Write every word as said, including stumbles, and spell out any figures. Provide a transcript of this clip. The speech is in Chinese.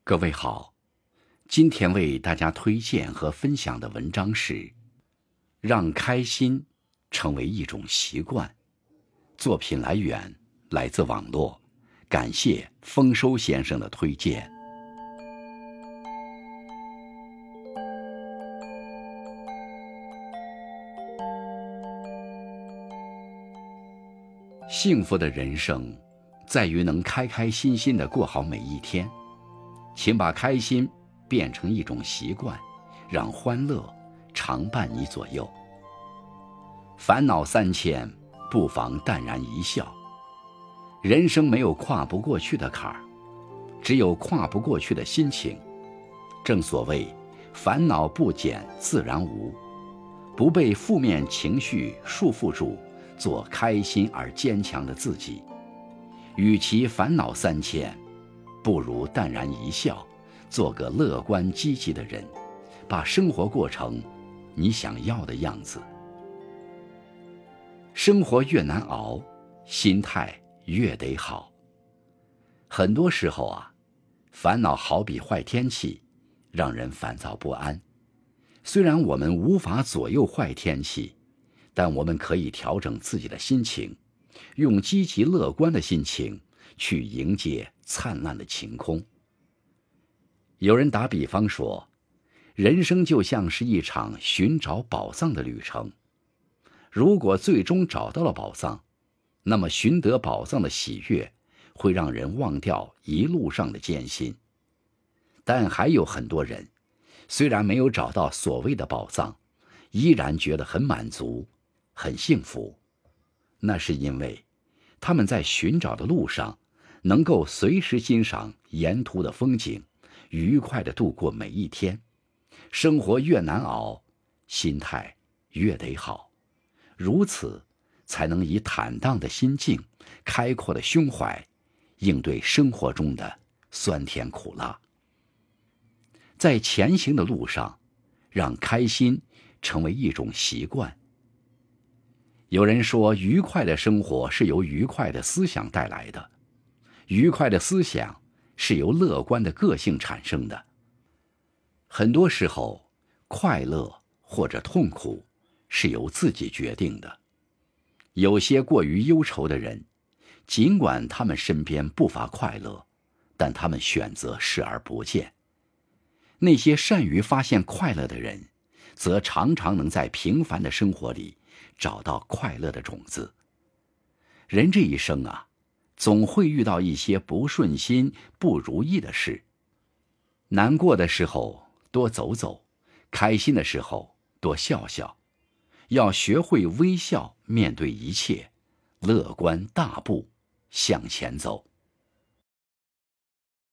各位好，今天为大家推荐和分享的文章是让开心成为一种习惯。作品来源来自网络，感谢丰收先生的推荐。幸福的人生在于能开开心心地过好每一天，请把开心变成一种习惯，让欢乐常伴你左右。烦恼三千，不妨淡然一笑。人生没有跨不过去的坎儿，只有跨不过去的心情。正所谓烦恼不减自然无，不被负面情绪束缚住，做开心而坚强的自己。与其烦恼三千，不如淡然一笑，做个乐观积极的人，把生活过成你想要的样子。生活越难熬，心态越得好。很多时候啊，烦恼好比坏天气，让人烦躁不安。虽然我们无法左右坏天气，但我们可以调整自己的心情，用积极乐观的心情去迎接灿烂的晴空。有人打比方说，人生就像是一场寻找宝藏的旅程。如果最终找到了宝藏，那么寻得宝藏的喜悦会让人忘掉一路上的艰辛。但还有很多人，虽然没有找到所谓的宝藏，依然觉得很满足，很幸福。那是因为他们在寻找的路上，能够随时欣赏沿途的风景，愉快地度过每一天。生活越难熬，心态越得好，如此才能以坦荡的心境，开阔的胸怀，应对生活中的酸甜苦辣。在前行的路上，让开心成为一种习惯。有人说，愉快的生活是由愉快的思想带来的，愉快的思想是由乐观的个性产生的。很多时候，快乐或者痛苦是由自己决定的。有些过于忧愁的人，尽管他们身边不乏快乐，但他们选择视而不见。那些善于发现快乐的人，则常常能在平凡的生活里找到快乐的种子。人这一生啊，总会遇到一些不顺心、不如意的事。难过的时候多走走，开心的时候多笑笑。要学会微笑面对一切，乐观大步向前走。